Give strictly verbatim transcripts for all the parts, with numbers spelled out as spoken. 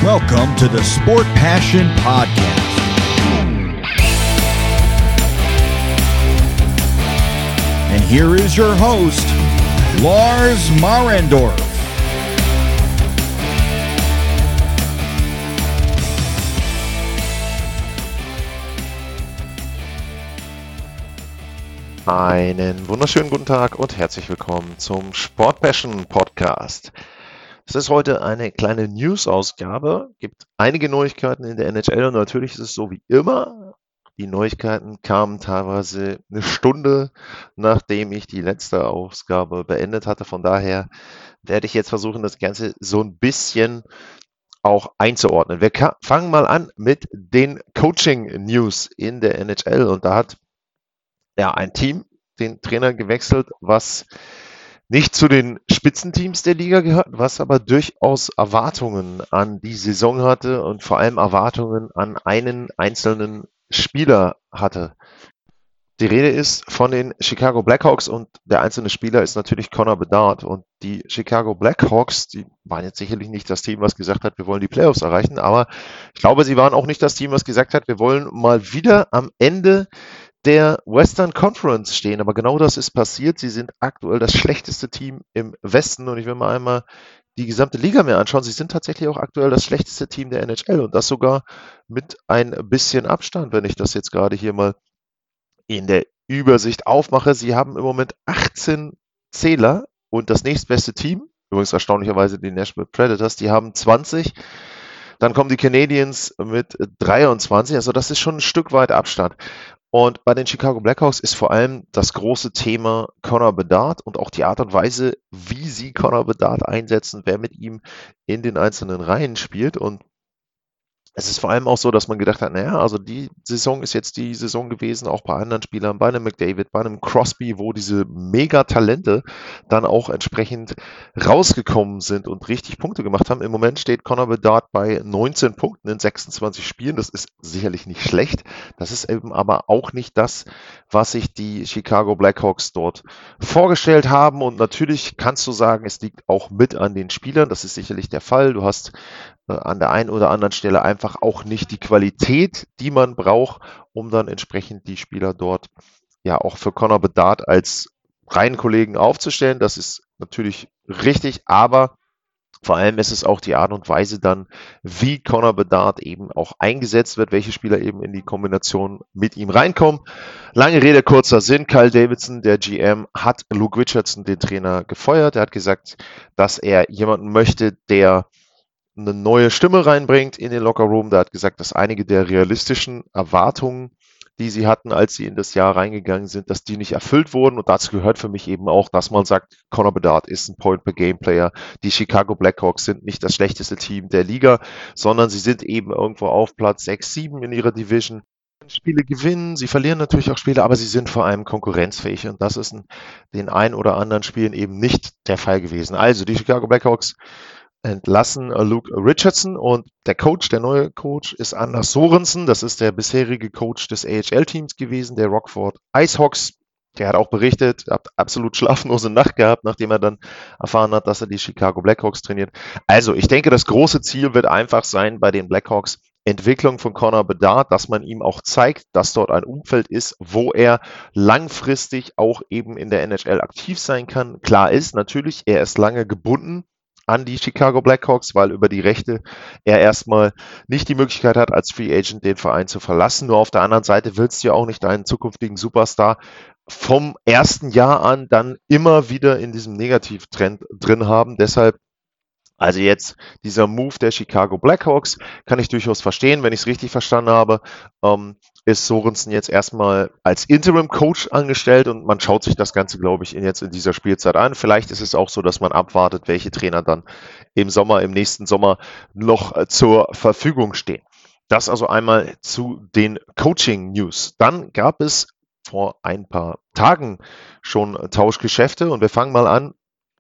Welcome to the Sport Passion Podcast. And here is your host, Lars Marendorf. Einen wunderschönen guten Tag und herzlich willkommen zum Sport Passion Podcast. Es ist heute eine kleine News-Ausgabe, gibt einige Neuigkeiten in der N H L und natürlich ist es so wie immer, die Neuigkeiten kamen teilweise eine Stunde, nachdem ich die letzte Ausgabe beendet hatte. Von daher werde ich jetzt versuchen, das Ganze so ein bisschen auch einzuordnen. Wir ka- fangen mal an mit den Coaching-News in der N H L und da hat ja ein Team den Trainer gewechselt, was nicht zu den Spitzenteams der Liga gehört, was aber durchaus Erwartungen an die Saison hatte und vor allem Erwartungen an einen einzelnen Spieler hatte. Die Rede ist von den Chicago Blackhawks und der einzelne Spieler ist natürlich Connor Bedard. Und die Chicago Blackhawks, die waren jetzt sicherlich nicht das Team, was gesagt hat, wir wollen die Playoffs erreichen, aber ich glaube, sie waren auch nicht das Team, was gesagt hat, wir wollen mal wieder am Ende der Western Conference stehen. Aber genau das ist passiert. Sie sind aktuell das schlechteste Team im Westen und ich will mal einmal die gesamte Liga mir anschauen. Sie sind tatsächlich auch aktuell das schlechteste Team der N H L und das sogar mit ein bisschen Abstand, wenn ich das jetzt gerade hier mal in der Übersicht aufmache. Sie haben im Moment achtzehn Zähler und das nächstbeste Team, übrigens erstaunlicherweise die Nashville Predators, die haben zwanzig. Dann kommen die Canadiens mit dreiundzwanzig, also das ist schon ein Stück weit Abstand. Und bei den Chicago Blackhawks ist vor allem das große Thema Connor Bedard und auch die Art und Weise, wie sie Connor Bedard einsetzen, wer mit ihm in den einzelnen Reihen spielt. Und es ist vor allem auch so, dass man gedacht hat, naja, also die Saison ist jetzt die Saison gewesen, auch bei anderen Spielern, bei einem McDavid, bei einem Crosby, wo diese Mega-Talente dann auch entsprechend rausgekommen sind und richtig Punkte gemacht haben. Im Moment steht Connor Bedard bei neunzehn Punkten in sechsundzwanzig Spielen. Das ist sicherlich nicht schlecht. Das ist eben aber auch nicht das, was sich die Chicago Blackhawks dort vorgestellt haben. Und natürlich kannst du sagen, es liegt auch mit an den Spielern. Das ist sicherlich der Fall. Du hast an der einen oder anderen Stelle einfach auch nicht die Qualität, die man braucht, um dann entsprechend die Spieler dort ja auch für Connor Bedard als Reihenkollegen aufzustellen. Das ist natürlich richtig, aber vor allem ist es auch die Art und Weise dann, wie Connor Bedard eben auch eingesetzt wird, welche Spieler eben in die Kombination mit ihm reinkommen. Lange Rede, kurzer Sinn. Kyle Davidson, der G M, hat Luke Richardson, den Trainer, gefeuert. Er hat gesagt, dass er jemanden möchte, der eine neue Stimme reinbringt in den Lockerroom. Da hat gesagt, dass einige der realistischen Erwartungen, die sie hatten, als sie in das Jahr reingegangen sind, dass die nicht erfüllt wurden. Und dazu gehört für mich eben auch, dass man sagt, Connor Bedard ist ein Point-per-Game-Player. Die Chicago Blackhawks sind nicht das schlechteste Team der Liga, sondern sie sind eben irgendwo auf Platz sechs, sieben in ihrer Division. Spiele gewinnen, sie verlieren natürlich auch Spiele, aber sie sind vor allem konkurrenzfähig und das ist in den ein oder anderen Spielen eben nicht der Fall gewesen. Also die Chicago Blackhawks entlassen Luke Richardson und der Coach, der neue Coach, ist Anders Sorensen. Das ist der bisherige Coach des A H L-Teams gewesen, der Rockford Icehawks. Der hat auch berichtet, hat absolut schlaflose Nacht gehabt, nachdem er dann erfahren hat, dass er die Chicago Blackhawks trainiert. Also ich denke, das große Ziel wird einfach sein bei den Blackhawks, Entwicklung von Connor Bedard, dass man ihm auch zeigt, dass dort ein Umfeld ist, wo er langfristig auch eben in der N H L aktiv sein kann. Klar ist natürlich, er ist lange gebunden an die Chicago Blackhawks, weil über die Rechte er erstmal nicht die Möglichkeit hat, als Free Agent den Verein zu verlassen. Nur auf der anderen Seite willst du ja auch nicht deinen zukünftigen Superstar vom ersten Jahr an dann immer wieder in diesem Negativtrend drin haben. Deshalb also jetzt dieser Move der Chicago Blackhawks kann ich durchaus verstehen, wenn ich es richtig verstanden habe, ähm, ist Sorensen jetzt erstmal als Interim-Coach angestellt und man schaut sich das Ganze, glaube ich, in jetzt in dieser Spielzeit an. Vielleicht ist es auch so, dass man abwartet, welche Trainer dann im Sommer, im nächsten Sommer noch äh, zur Verfügung stehen. Das also einmal zu den Coaching-News. Dann gab es vor ein paar Tagen schon Tauschgeschäfte und wir fangen mal an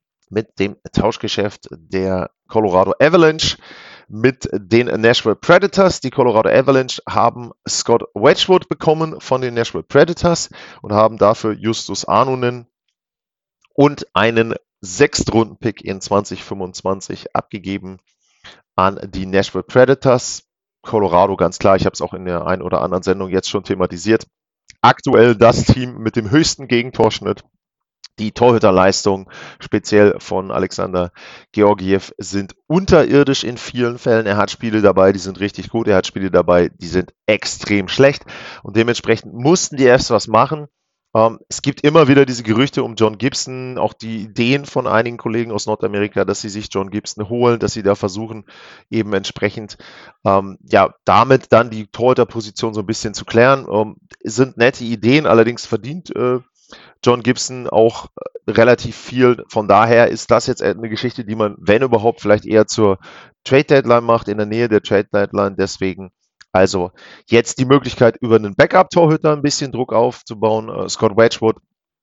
mit dem Tauschgeschäft der Colorado Avalanche mit den Nashville Predators. Die Colorado Avalanche haben Scott Wedgwood bekommen von den Nashville Predators und haben dafür Justus Arnonen und einen Sechstrunden-Pick in zwanzig fünfundzwanzig abgegeben an die Nashville Predators. Colorado, ganz klar, ich habe es auch in der einen oder anderen Sendung jetzt schon thematisiert. Aktuell das Team mit dem höchsten Gegentorschnitt. Die Torhüterleistung, speziell von Alexander Georgiev, sind unterirdisch in vielen Fällen. Er hat Spiele dabei, die sind richtig gut. Er hat Spiele dabei, die sind extrem schlecht. Und dementsprechend mussten die Fs was machen. Ähm, es gibt immer wieder diese Gerüchte um John Gibson, auch die Ideen von einigen Kollegen aus Nordamerika, dass sie sich John Gibson holen, dass sie da versuchen, eben entsprechend ähm, ja, damit dann die Torhüterposition so ein bisschen zu klären. Ähm, sind nette Ideen, allerdings verdient äh, John Gibson auch äh, relativ viel. Von daher ist das jetzt eine Geschichte, die man, wenn überhaupt, vielleicht eher zur Trade Deadline macht, in der Nähe der Trade Deadline. Deswegen also jetzt die Möglichkeit, über einen Backup-Torhüter ein bisschen Druck aufzubauen. Uh, Scott Wedgwood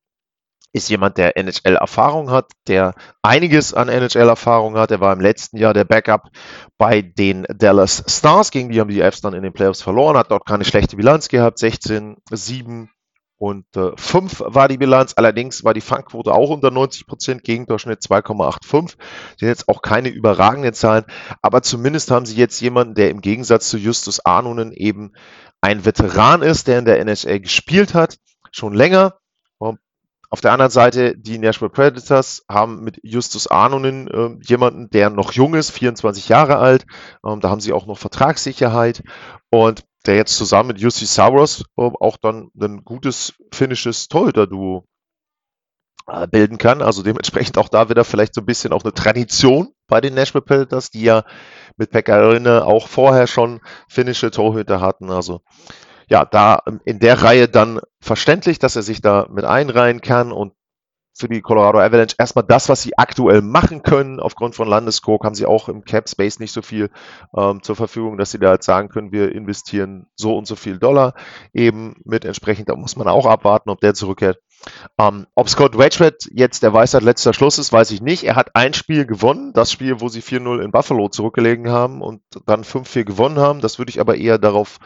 ist jemand, der N H L-Erfahrung hat, der einiges an N H L-Erfahrung hat. Er war im letzten Jahr der Backup bei den Dallas Stars. Gegen die haben die Fs dann in den Playoffs verloren, hat dort keine schlechte Bilanz gehabt. sechzehn, sieben und äh, fünf war die Bilanz. Allerdings war die Fangquote auch unter neunzig Prozent, Gegendurchschnitt zwei Komma fünfundachtzig. Das sind jetzt auch keine überragenden Zahlen, aber zumindest haben sie jetzt jemanden, der im Gegensatz zu Justus Arnonen eben ein Veteran ist, der in der N H L gespielt hat, schon länger. Und auf der anderen Seite, die Nashville Predators haben mit Justus Arnonen äh, jemanden, der noch jung ist, vierundzwanzig Jahre alt. Ähm, da haben sie auch noch Vertragssicherheit und der jetzt zusammen mit Jussi Saros äh, auch dann ein gutes finnisches Torhüter-Duo äh, bilden kann. Also dementsprechend auch da wieder vielleicht so ein bisschen auch eine Tradition bei den Nashville Predators, die ja mit Pekka Rinne auch vorher schon finnische Torhüter hatten. Also ja, da in der Reihe dann verständlich, dass er sich da mit einreihen kann und für die Colorado Avalanche erstmal das, was sie aktuell machen können. Aufgrund von Landeskog haben sie auch im Cap Space nicht so viel ähm, zur Verfügung, dass sie da jetzt sagen können, wir investieren so und so viel Dollar eben mit entsprechend. Da muss man auch abwarten, ob der zurückkehrt. Ähm, ob Scott Wedgwood jetzt der Weisheit letzter Schluss ist, weiß ich nicht. Er hat ein Spiel gewonnen, das Spiel, wo sie vier null in Buffalo zurückgelegen haben und dann fünf vier gewonnen haben. Das würde ich aber eher darauf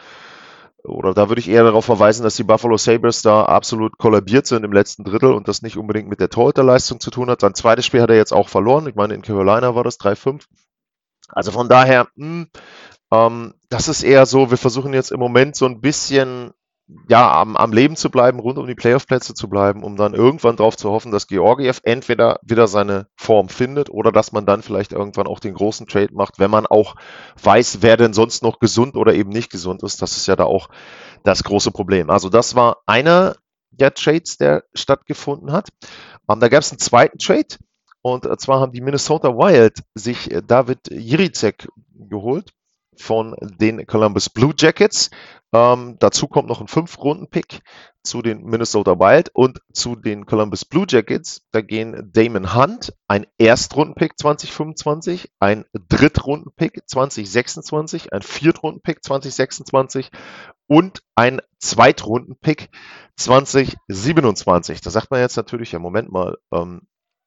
Oder da würde ich eher darauf verweisen, dass die Buffalo Sabres da absolut kollabiert sind im letzten Drittel und das nicht unbedingt mit der Torhüterleistung zu tun hat. Sein zweites Spiel hat er jetzt auch verloren. Ich meine, in Carolina war das drei fünf. Also von daher, mh, ähm, das ist eher so, wir versuchen jetzt im Moment so ein bisschen ja, am, am Leben zu bleiben, rund um die Playoff-Plätze zu bleiben, um dann irgendwann darauf zu hoffen, dass Georgiev entweder wieder seine Form findet oder dass man dann vielleicht irgendwann auch den großen Trade macht, wenn man auch weiß, wer denn sonst noch gesund oder eben nicht gesund ist. Das ist ja da auch das große Problem. Also das war einer der Trades, der stattgefunden hat. Ähm, da gab es einen zweiten Trade und zwar haben die Minnesota Wild sich David Jiricek geholt von den Columbus Blue Jackets. Ähm, dazu kommt noch ein fünf-Runden-Pick zu den Minnesota Wild und zu den Columbus Blue Jackets. Da gehen Damon Hunt, ein Erstrunden-Pick zwanzig fünfundzwanzig, ein Drittrunden-Pick zwanzig sechsundzwanzig, ein Viertrunden-Pick zwanzig sechsundzwanzig und ein Zweitrunden-Pick zwanzig siebenundzwanzig. Da sagt man jetzt natürlich, ja Moment mal, ähm,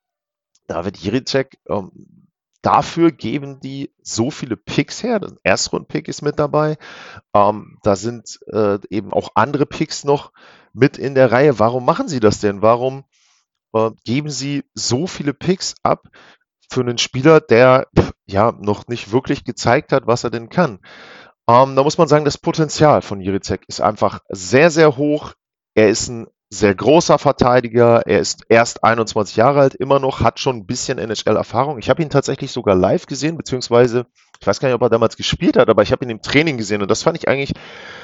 David Jiricek, ähm, dafür geben die so viele Picks her. Der Erstrunden-Pick ist mit dabei. Ähm, da sind äh, eben auch andere Picks noch mit in der Reihe. Warum machen sie das denn? Warum äh, geben sie so viele Picks ab für einen Spieler, der ja noch nicht wirklich gezeigt hat, was er denn kann? Ähm, da muss man sagen, das Potenzial von Jiricek ist einfach sehr, sehr hoch. Er ist ein sehr großer Verteidiger, er ist erst einundzwanzig Jahre alt, immer noch, hat schon ein bisschen N H L-Erfahrung. Ich habe ihn tatsächlich sogar live gesehen, beziehungsweise, ich weiß gar nicht, ob er damals gespielt hat, aber ich habe ihn im Training gesehen und das fand ich eigentlich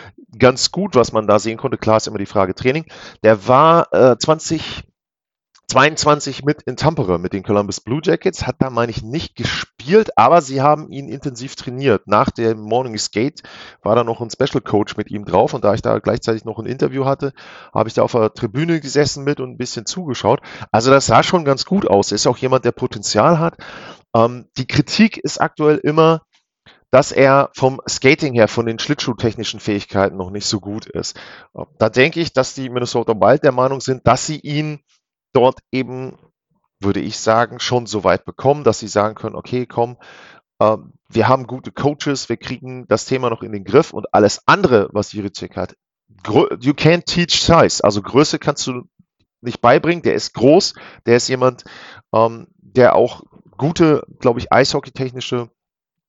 ganz gut, was man da sehen konnte. Klar ist immer die Frage Training. Der war äh, zwanzig zweiundzwanzig mit in Tampere mit den Columbus Blue Jackets, hat da, meine ich, nicht gespielt, aber sie haben ihn intensiv trainiert. Nach dem Morning Skate war da noch ein Special Coach mit ihm drauf und da ich da gleichzeitig noch ein Interview hatte, habe ich da auf der Tribüne gesessen mit und ein bisschen zugeschaut. Also das sah schon ganz gut aus. Er ist auch jemand, der Potenzial hat. Ähm, die Kritik ist aktuell immer, dass er vom Skating her, von den schlittschuhtechnischen Fähigkeiten noch nicht so gut ist. Da denke ich, dass die Minnesota Wild der Meinung sind, dass sie ihn dort eben, würde ich sagen, schon so weit bekommen, dass sie sagen können, okay, komm, äh, wir haben gute Coaches, wir kriegen das Thema noch in den Griff und alles andere, was Jiricek hat, you can't teach size, also Größe kannst du nicht beibringen, der ist groß, der ist jemand, ähm, der auch gute, glaube ich, eishockeytechnische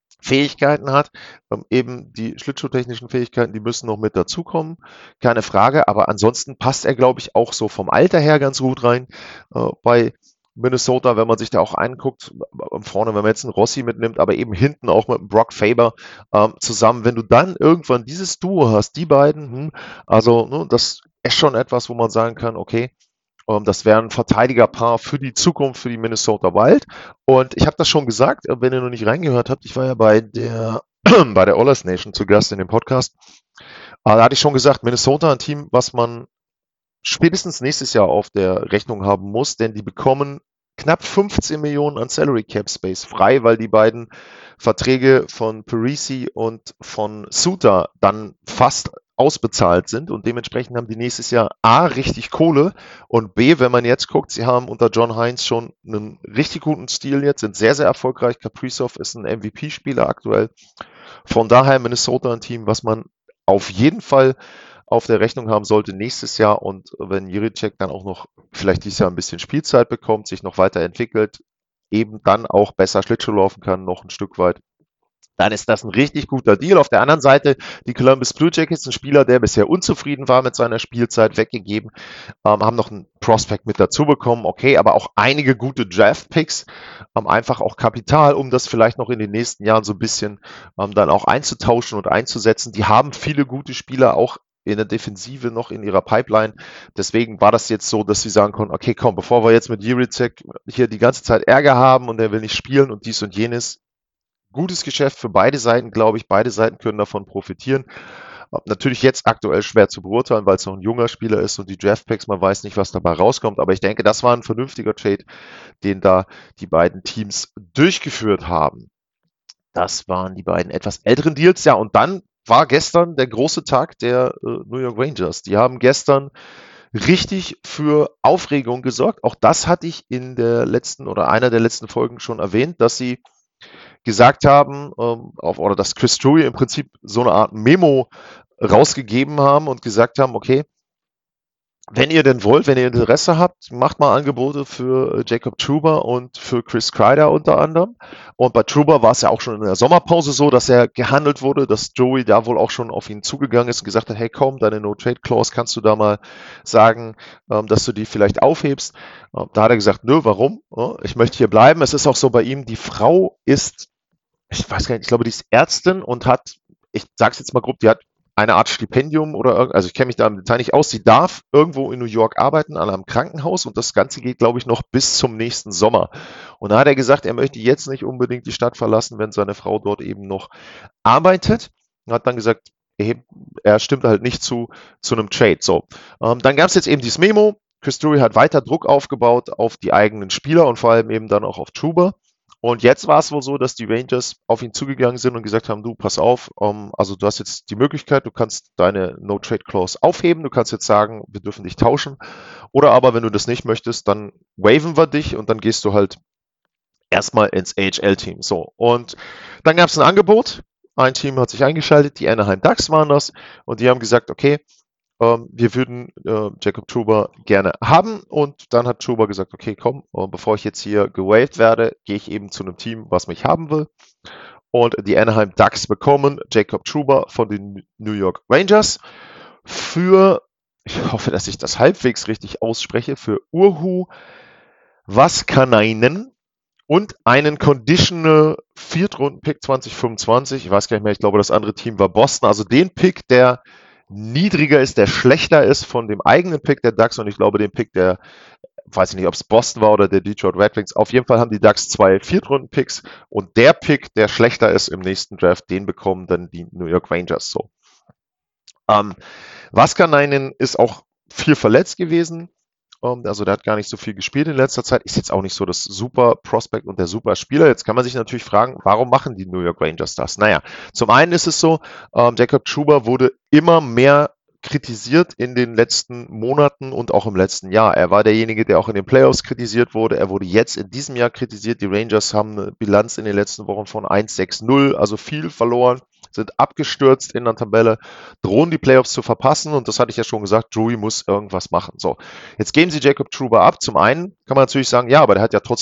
Fähigkeiten hat. Ähm, eben die schlittschuhtechnischen Fähigkeiten, die müssen noch mit dazukommen, keine Frage. Aber ansonsten passt er, glaube ich, auch so vom Alter her ganz gut rein. Äh, bei Minnesota, wenn man sich da auch anguckt, äh, vorne, wenn man jetzt einen Rossi mitnimmt, aber eben hinten auch mit einem Brock Faber ähm, zusammen, wenn du dann irgendwann dieses Duo hast, die beiden, hm, also ne, das ist schon etwas, wo man sagen kann, okay, ähm, das wäre ein Verteidigerpaar für die Zukunft, für die Minnesota Wild. Und ich habe das schon gesagt, äh, wenn ihr noch nicht reingehört habt, ich war ja bei der bei der Oilers Nation zu Gast in dem Podcast. Äh, da hatte ich schon gesagt, Minnesota ein Team, was man spätestens nächstes Jahr auf der Rechnung haben muss, denn die bekommen knapp fünfzehn Millionen an Salary Cap Space frei, weil die beiden Verträge von Parisi und von Suter dann fast ausbezahlt sind und dementsprechend haben die nächstes Jahr A, richtig Kohle und B, wenn man jetzt guckt, sie haben unter John Hines schon einen richtig guten Stil jetzt, sind sehr, sehr erfolgreich. Kaprizov ist ein M V P-Spieler aktuell. Von daher Minnesota ein Team, was man auf jeden Fall auf der Rechnung haben sollte nächstes Jahr und wenn Jiricek dann auch noch vielleicht dieses Jahr ein bisschen Spielzeit bekommt, sich noch weiterentwickelt, eben dann auch besser Schlittschuh laufen kann, noch ein Stück weit, dann ist das ein richtig guter Deal. Auf der anderen Seite die Columbus Blue Jackets, ein Spieler, der bisher unzufrieden war mit seiner Spielzeit, weggegeben, ähm, haben noch einen Prospect mit dazu bekommen, okay, aber auch einige gute Draft-Picks, ähm, einfach auch Kapital, um das vielleicht noch in den nächsten Jahren so ein bisschen ähm, dann auch einzutauschen und einzusetzen. Die haben viele gute Spieler auch in der Defensive noch in ihrer Pipeline. Deswegen war das jetzt so, dass sie sagen konnten, okay, komm, bevor wir jetzt mit Jiricek hier die ganze Zeit Ärger haben und er will nicht spielen und dies und jenes, gutes Geschäft für beide Seiten, glaube ich. Beide Seiten können davon profitieren. Natürlich jetzt aktuell schwer zu beurteilen, weil es noch ein junger Spieler ist und die Draftpicks, man weiß nicht, was dabei rauskommt. Aber ich denke, das war ein vernünftiger Trade, den da die beiden Teams durchgeführt haben. Das waren die beiden etwas älteren Deals. Ja, und dann war gestern der große Tag der äh, New York Rangers. Die haben gestern richtig für Aufregung gesorgt. Auch das hatte ich in der letzten oder einer der letzten Folgen schon erwähnt, dass sie gesagt haben, ähm, auf, oder dass Chris Drury im Prinzip so eine Art Memo rausgegeben haben und gesagt haben, okay, wenn ihr denn wollt, wenn ihr Interesse habt, macht mal Angebote für Jacob Trouba und für Chris Kreider unter anderem. Und bei Trouba war es ja auch schon in der Sommerpause so, dass er gehandelt wurde, dass Joey da wohl auch schon auf ihn zugegangen ist und gesagt hat, hey komm, deine No-Trade-Clause kannst du da mal sagen, ähm, dass du die vielleicht aufhebst. Ähm, da hat er gesagt, nö, warum? Ja, ich möchte hier bleiben. Es ist auch so bei ihm, die Frau ist, ich weiß gar nicht, ich glaube, die ist Ärztin und hat, ich sag's jetzt mal grob, die hat eine Art Stipendium oder irgend, also ich kenne mich da im Detail nicht aus. Sie darf irgendwo in New York arbeiten, an einem Krankenhaus und das Ganze geht, glaube ich, noch bis zum nächsten Sommer. Und da hat er gesagt, er möchte jetzt nicht unbedingt die Stadt verlassen, wenn seine Frau dort eben noch arbeitet. Und hat dann gesagt, er, er stimmt halt nicht zu, zu einem Trade. So, ähm, dann gab es jetzt eben dieses Memo. Chris Drury hat weiter Druck aufgebaut auf die eigenen Spieler und vor allem eben dann auch auf Trouba. Und jetzt war es wohl so, dass die Rangers auf ihn zugegangen sind und gesagt haben, du, pass auf, um, also du hast jetzt die Möglichkeit, du kannst deine No-Trade-Clause aufheben, du kannst jetzt sagen, wir dürfen dich tauschen. Oder aber, wenn du das nicht möchtest, dann waven wir dich und dann gehst du halt erstmal ins A H L-Team. So, und dann gab es ein Angebot. Ein Team hat sich eingeschaltet, die Anaheim Ducks waren das, und die haben gesagt, okay, ähm, wir würden äh, Jacob Trouba gerne haben, und dann hat Trouba gesagt, okay, komm, äh, bevor ich jetzt hier gewaved werde, gehe ich eben zu einem Team, was mich haben will. Und die Anaheim Ducks bekommen Jacob Trouba von den New York Rangers für, ich hoffe, dass ich das halbwegs richtig ausspreche, für Urhu Vaskanainen und einen Conditional Viertrunden-Pick zwanzig fünfundzwanzig. Ich weiß gar nicht mehr, ich glaube, das andere Team war Boston. Also den Pick, der niedriger ist, der schlechter ist von dem eigenen Pick der Ducks, und ich glaube, den Pick der, weiß ich nicht, ob es Boston war oder der Detroit Red Wings, auf jeden Fall haben die Ducks zwei Viertrunden-Picks, und der Pick, der schlechter ist im nächsten Draft, den bekommen dann die New York Rangers. So. Ähm, Vaskanainen ist auch viel verletzt gewesen. Also der hat gar nicht so viel gespielt in letzter Zeit, ist jetzt auch nicht so das super Prospect und der super Spieler. Jetzt kann man sich natürlich fragen, warum machen die New York Rangers das? Naja, zum einen ist es so, ähm, Jacob Trouba wurde immer mehr kritisiert in den letzten Monaten und auch im letzten Jahr. Er war derjenige, der auch in den Playoffs kritisiert wurde. Er wurde jetzt in diesem Jahr kritisiert. Die Rangers haben eine Bilanz in den letzten Wochen von eins sechs null, also viel verloren, sind abgestürzt in der Tabelle, drohen die Playoffs zu verpassen, und das hatte ich ja schon gesagt, Drury muss irgendwas machen. So, jetzt geben sie Jacob Trouba ab. Zum einen kann man natürlich sagen, ja, aber der hat ja trotzdem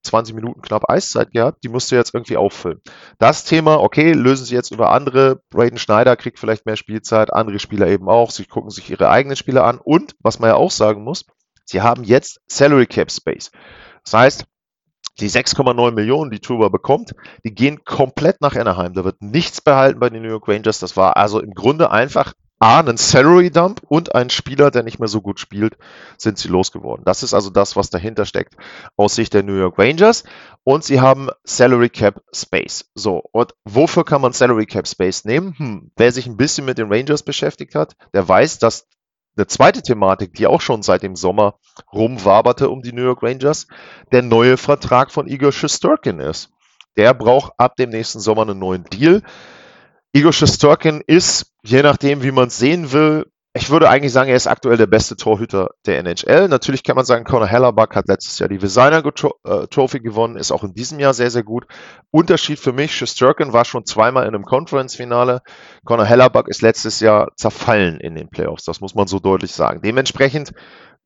zwanzig Minuten knapp Eiszeit gehabt, die musst du jetzt irgendwie auffüllen. Das Thema, okay, lösen sie jetzt über andere. Braden Schneider kriegt vielleicht mehr Spielzeit, andere Spieler eben auch. Sie gucken sich ihre eigenen Spieler an und, was man ja auch sagen muss, sie haben jetzt Salary Cap Space. Das heißt, die sechs Komma neun Millionen, die Trouba bekommt, die gehen komplett nach Anaheim. Da wird nichts behalten bei den New York Rangers. Das war also im Grunde einfach A, einen Salary Dump und ein Spieler, der nicht mehr so gut spielt, sind sie losgeworden. Das ist also das, was dahinter steckt aus Sicht der New York Rangers. Und sie haben Salary Cap Space. So, und wofür kann man Salary Cap Space nehmen? Hm, wer sich ein bisschen mit den Rangers beschäftigt hat, der weiß, dass eine zweite Thematik, die auch schon seit dem Sommer rumwaberte um die New York Rangers, der neue Vertrag von Igor Shesterkin ist. Der braucht ab dem nächsten Sommer einen neuen Deal. Igor Shesterkin ist, je nachdem, wie man es sehen will, ich würde eigentlich sagen, er ist aktuell der beste Torhüter der N H L. Natürlich kann man sagen, Connor Hellebuck hat letztes Jahr die Vezina Trophy gewonnen, ist auch in diesem Jahr sehr, sehr gut. Unterschied für mich, Shesterkin war schon zweimal in einem Conference-Finale. Connor Hellebuck ist letztes Jahr zerfallen in den Playoffs, das muss man so deutlich sagen. Dementsprechend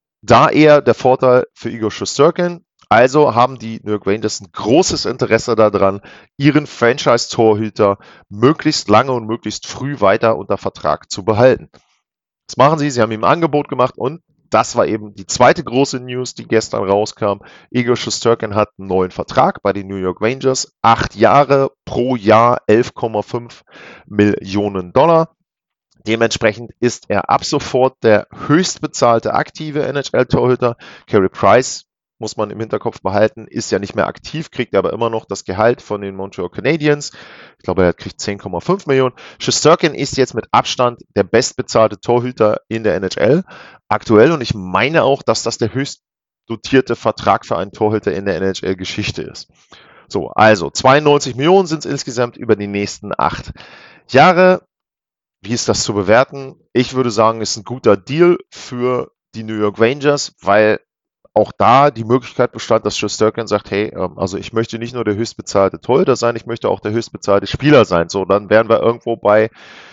da eher der Vorteil für Igor Shesterkin. Also haben die New York Rangers ein großes Interesse daran, ihren Franchise-Torhüter möglichst lange und möglichst früh weiter unter Vertrag zu behalten. Das machen sie, sie haben ihm ein Angebot gemacht und das war eben die zweite große News, die gestern rauskam. Igor Shesterkin hat einen neuen Vertrag bei den New York Rangers. Acht Jahre pro Jahr, elf Komma fünf Millionen Dollar. Dementsprechend ist er ab sofort der höchstbezahlte aktive N H L-Torhüter. Carey Price, muss man im Hinterkopf behalten, ist ja nicht mehr aktiv, kriegt aber immer noch das Gehalt von den Montreal Canadiens. Ich glaube, er kriegt zehn Komma fünf Millionen. Shesterkin ist jetzt mit Abstand der bestbezahlte Torhüter in der N H L aktuell und ich meine auch, dass das der höchst dotierte Vertrag für einen Torhüter in der N H L-Geschichte ist. So, also zweiundneunzig Millionen sind es insgesamt über die nächsten acht Jahre. Wie ist das zu bewerten? Ich würde sagen, es ist ein guter Deal für die New York Rangers, weil auch da die Möglichkeit bestand, dass Shesterkin sagt, hey, also ich möchte nicht nur der höchstbezahlte Torhüter sein, ich möchte auch der höchstbezahlte Spieler sein. So, dann wären wir irgendwo bei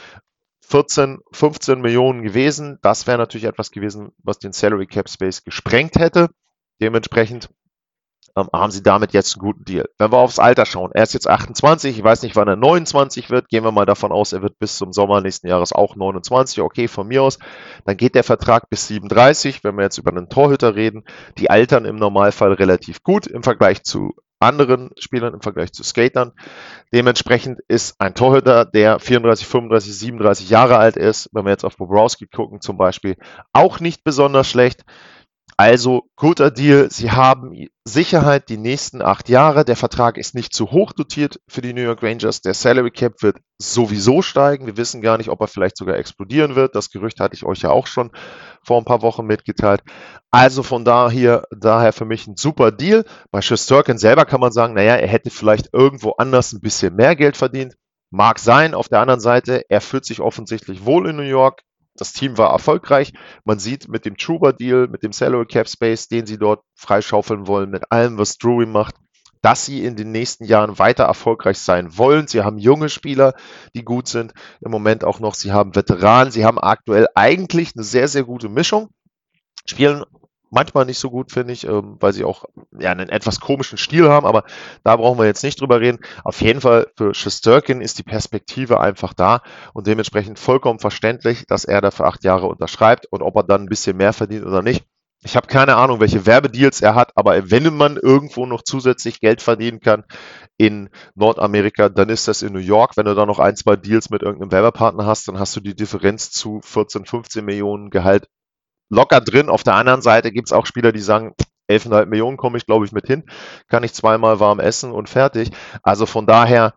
vierzehn, fünfzehn Millionen gewesen. Das wäre natürlich etwas gewesen, was den Salary Cap Space gesprengt hätte. Dementsprechend ähm, haben sie damit jetzt einen guten Deal. Wenn wir aufs Alter schauen, er ist jetzt achtundzwanzig, ich weiß nicht, wann er neunundzwanzig wird, gehen wir mal davon aus, er wird bis zum Sommer nächsten Jahres auch neunundzwanzig, okay, von mir aus, dann geht der Vertrag bis siebenunddreißig, wenn wir jetzt über einen Torhüter reden, die altern im Normalfall relativ gut im Vergleich zu anderen Spielern, im Vergleich zu Skatern. Dementsprechend ist ein Torhüter, der vierunddreißig, fünfunddreißig, siebenunddreißig Jahre alt ist, wenn wir jetzt auf Bobrovsky gucken zum Beispiel, auch nicht besonders schlecht. Also guter Deal, sie haben Sicherheit die nächsten acht Jahre, der Vertrag ist nicht zu hoch dotiert für die New York Rangers, der Salary Cap wird sowieso steigen, wir wissen gar nicht, ob er vielleicht sogar explodieren wird, das Gerücht hatte ich euch ja auch schon vor ein paar Wochen mitgeteilt, also von daher, daher für mich ein super Deal. Bei Shesterkin selber kann man sagen, naja, er hätte vielleicht irgendwo anders ein bisschen mehr Geld verdient, mag sein, auf der anderen Seite, er fühlt sich offensichtlich wohl in New York. Das Team war erfolgreich. Man sieht mit dem Trouba-Deal, mit dem Salary Cap Space, den sie dort freischaufeln wollen, mit allem, was Drury macht, dass sie in den nächsten Jahren weiter erfolgreich sein wollen. Sie haben junge Spieler, die gut sind im Moment auch noch. Sie haben Veteranen. Sie haben aktuell eigentlich eine sehr, sehr gute Mischung. Spielen manchmal nicht so gut, finde ich, ähm, weil sie auch ja, einen etwas komischen Stil haben, aber da brauchen wir jetzt nicht drüber reden. Auf jeden Fall für Shesterkin ist die Perspektive einfach da und dementsprechend vollkommen verständlich, dass er da für acht Jahre unterschreibt und ob er dann ein bisschen mehr verdient oder nicht. Ich habe keine Ahnung, welche Werbedeals er hat, aber wenn man irgendwo noch zusätzlich Geld verdienen kann in Nordamerika, dann ist das in New York. Wenn du da noch ein, zwei Deals mit irgendeinem Werbepartner hast, dann hast du die Differenz zu vierzehn, fünfzehn Millionen Gehalt locker drin. Auf der anderen Seite gibt es auch Spieler, die sagen, elf Komma fünf Millionen komme ich, glaube ich, mit hin. Kann ich zweimal warm essen und fertig. Also von daher,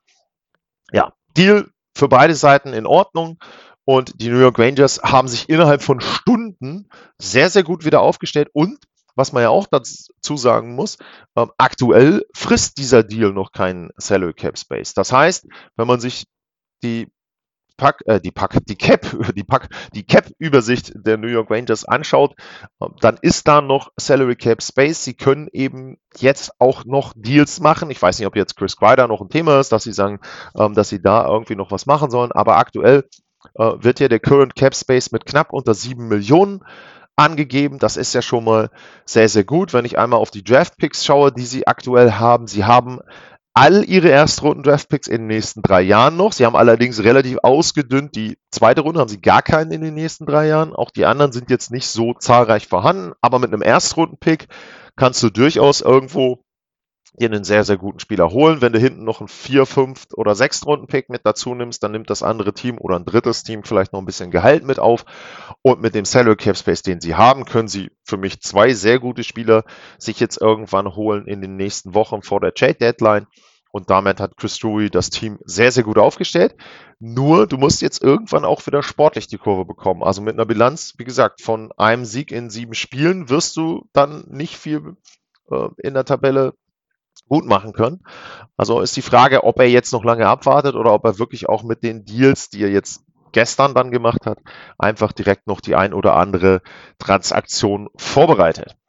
ja, Deal für beide Seiten in Ordnung. Und die New York Rangers haben sich innerhalb von Stunden sehr, sehr gut wieder aufgestellt. Und, was man ja auch dazu sagen muss, ähm, aktuell frisst dieser Deal noch keinen Salary Cap Space. Das heißt, wenn man sich die Pack, äh, die Pack, die Cap, die Pack, die Cap-Übersicht der New York Rangers anschaut, dann ist da noch Salary Cap Space. Sie können eben jetzt auch noch Deals machen. Ich weiß nicht, ob jetzt Chris Kreider noch ein Thema ist, dass sie sagen, ähm, dass sie da irgendwie noch was machen sollen. Aber aktuell äh, wird ja der Current Cap Space mit knapp unter sieben Millionen angegeben. Das ist ja schon mal sehr, sehr gut. Wenn ich einmal auf die Draft-Picks schaue, die sie aktuell haben, sie haben all ihre Erstrunden-Draft-Picks in den nächsten drei Jahren noch. Sie haben allerdings relativ ausgedünnt. Die zweite Runde haben sie gar keinen in den nächsten drei Jahren. Auch die anderen sind jetzt nicht so zahlreich vorhanden. Aber mit einem Erstrunden-Pick kannst du durchaus irgendwo dir einen sehr, sehr guten Spieler holen. Wenn du hinten noch einen vier, fünf oder sechs Runden-Pick mit dazu nimmst, dann nimmt das andere Team oder ein drittes Team vielleicht noch ein bisschen Gehalt mit auf. Und mit dem Salary Cap Space, den sie haben, können sie für mich zwei sehr gute Spieler sich jetzt irgendwann holen in den nächsten Wochen vor der Trade Deadline. Und damit hat Chris Drury das Team sehr, sehr gut aufgestellt. Nur, du musst jetzt irgendwann auch wieder sportlich die Kurve bekommen. Also mit einer Bilanz, wie gesagt, von einem Sieg in sieben Spielen wirst du dann nicht viel äh, in der Tabelle gut machen können. Also ist die Frage, ob er jetzt noch lange abwartet oder ob er wirklich auch mit den Deals, die er jetzt gestern dann gemacht hat, einfach direkt noch die ein oder andere Transaktion vorbereitet.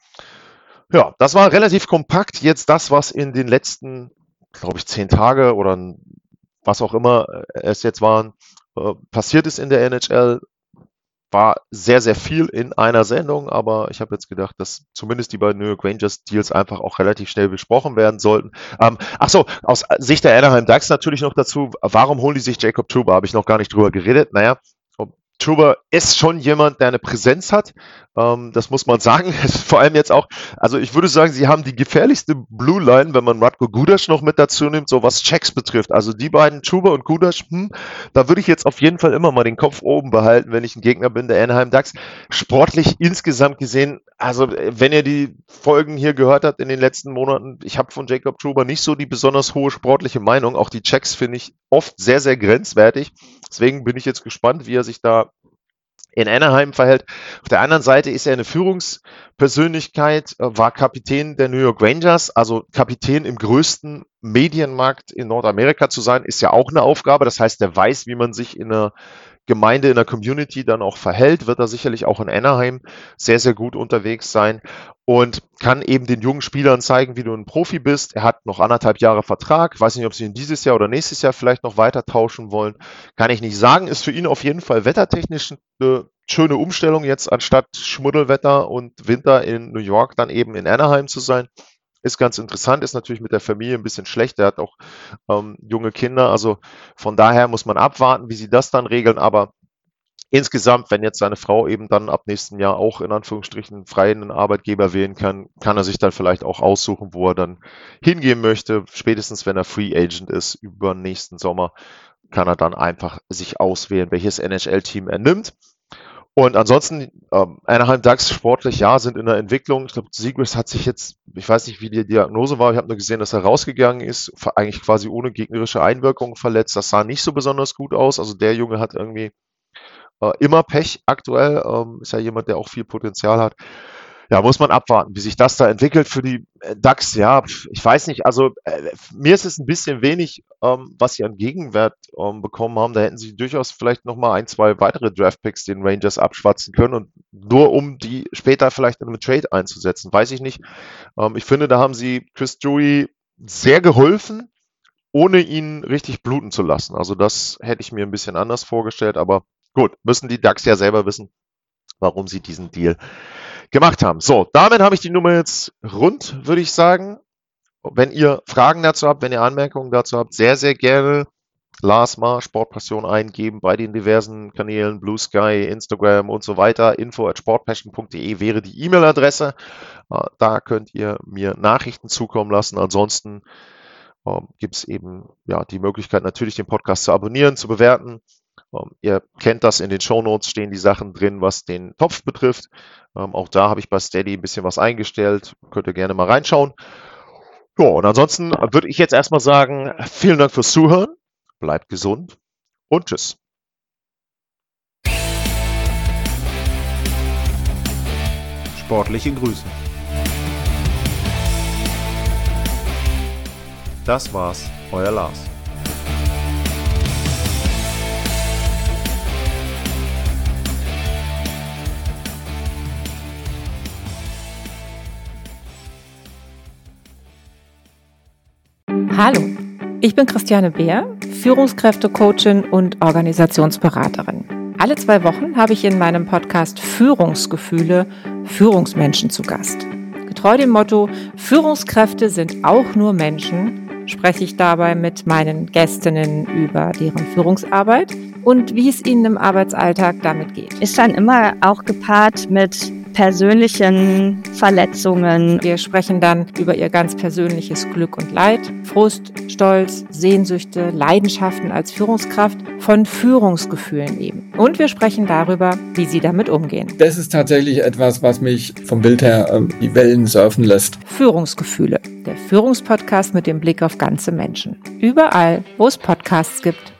Ja, das war relativ kompakt. Jetzt das, was in den letzten, glaube ich, zehn Tage oder was auch immer es jetzt waren, äh, passiert ist in der N H L. War sehr, sehr viel in einer Sendung, aber ich habe jetzt gedacht, dass zumindest die beiden New York Rangers Deals einfach auch relativ schnell besprochen werden sollten. Ähm, ach so, aus Sicht der Anaheim Ducks natürlich noch dazu, warum holen die sich Jacob Trouba? Habe ich noch gar nicht drüber geredet. Naja, Trouba ist schon jemand, der eine Präsenz hat. Ähm, das muss man sagen. Vor allem jetzt auch, also ich würde sagen, sie haben die gefährlichste Blue Line, wenn man Radko Gudas noch mit dazu nimmt, so was Checks betrifft. Also die beiden, Trouba und Gudas, hm, da würde ich jetzt auf jeden Fall immer mal den Kopf oben behalten, wenn ich ein Gegner bin der Anaheim Ducks. Sportlich insgesamt gesehen, also wenn ihr die Folgen hier gehört habt in den letzten Monaten, ich habe von Jacob Trouba nicht so die besonders hohe sportliche Meinung. Auch die Checks finde ich oft sehr, sehr grenzwertig. Deswegen bin ich jetzt gespannt, wie er sich da in Anaheim verhält. Auf der anderen Seite ist er eine Führungspersönlichkeit, war Kapitän der New York Rangers, also Kapitän im größten Medienmarkt in Nordamerika zu sein, ist ja auch eine Aufgabe. Das heißt, er weiß, wie man sich in einer Gemeinde, in der Community dann auch verhält, wird er sicherlich auch in Anaheim sehr, sehr gut unterwegs sein und kann eben den jungen Spielern zeigen, wie du ein Profi bist. Er hat noch anderthalb Jahre Vertrag. Weiß nicht, ob sie ihn dieses Jahr oder nächstes Jahr vielleicht noch weiter tauschen wollen. Kann ich nicht sagen. Ist für ihn auf jeden Fall wettertechnisch eine schöne Umstellung, jetzt anstatt Schmuddelwetter und Winter in New York dann eben in Anaheim zu sein. Ist ganz interessant, ist natürlich mit der Familie ein bisschen schlecht. Er hat auch ähm, junge Kinder, also von daher muss man abwarten, wie sie das dann regeln. Aber insgesamt, wenn jetzt seine Frau eben dann ab nächsten Jahr auch in Anführungsstrichen frei einen Arbeitgeber wählen kann, kann er sich dann vielleicht auch aussuchen, wo er dann hingehen möchte. Spätestens wenn er Free Agent ist über den nächsten Sommer, kann er dann einfach sich auswählen, welches N H L-Team er nimmt. Und ansonsten, ähm, Anaheim Ducks sportlich, ja, sind in der Entwicklung. Ich glaube, Zegras hat sich jetzt, ich weiß nicht, wie die Diagnose war, ich habe nur gesehen, dass er rausgegangen ist, eigentlich quasi ohne gegnerische Einwirkung verletzt. Das sah nicht so besonders gut aus. Also der Junge hat irgendwie äh, immer Pech aktuell, ähm, ist ja jemand, der auch viel Potenzial hat. Ja, muss man abwarten, wie sich das da entwickelt für die äh, Ducks. Ja, ich weiß nicht, also äh, mir ist es ein bisschen wenig, ähm, was sie an Gegenwert ähm, bekommen haben. Da hätten sie durchaus vielleicht nochmal ein, zwei weitere Draftpicks den Rangers abschwatzen können und nur um die später vielleicht in einem Trade einzusetzen, weiß ich nicht. Ähm, ich finde, da haben sie Chris Drury sehr geholfen, ohne ihn richtig bluten zu lassen. Also das hätte ich mir ein bisschen anders vorgestellt, aber gut, müssen die Ducks ja selber wissen, warum sie diesen Deal gemacht haben. So, damit habe ich die Nummer jetzt rund, würde ich sagen. Wenn ihr Fragen dazu habt, wenn ihr Anmerkungen dazu habt, sehr, sehr gerne Lars Mar, Sportpassion eingeben bei den diversen Kanälen, Blue Sky, Instagram und so weiter. info at sportpassion punkt de wäre die E-Mail-Adresse. Da könnt ihr mir Nachrichten zukommen lassen. Ansonsten ähm, gibt es eben ja die Möglichkeit, natürlich den Podcast zu abonnieren, zu bewerten. Um, ihr kennt das, in den Shownotes stehen die Sachen drin, was den Topf betrifft. Um, auch da habe ich bei Steady ein bisschen was eingestellt. Könnt ihr gerne mal reinschauen. Ja, und ansonsten würde ich jetzt erstmal sagen, vielen Dank fürs Zuhören. Bleibt gesund und tschüss. Sportliche Grüße. Das war's, euer Lars. Hallo, ich bin Christiane Beer, Führungskräfte-Coachin und Organisationsberaterin. Alle zwei Wochen habe ich in meinem Podcast Führungsgefühle Führungsmenschen zu Gast. Getreu dem Motto, Führungskräfte sind auch nur Menschen, spreche ich dabei mit meinen Gästinnen über deren Führungsarbeit und wie es ihnen im Arbeitsalltag damit geht. Ist dann immer auch gepaart mit persönlichen Verletzungen. Wir sprechen dann über ihr ganz persönliches Glück und Leid, Frust, Stolz, Sehnsüchte, Leidenschaften als Führungskraft, von Führungsgefühlen eben. Und wir sprechen darüber, wie sie damit umgehen. Das ist tatsächlich etwas, was mich vom Bild her äh, die Wellen surfen lässt. Führungsgefühle, der Führungspodcast mit dem Blick auf ganze Menschen. Überall, wo es Podcasts gibt.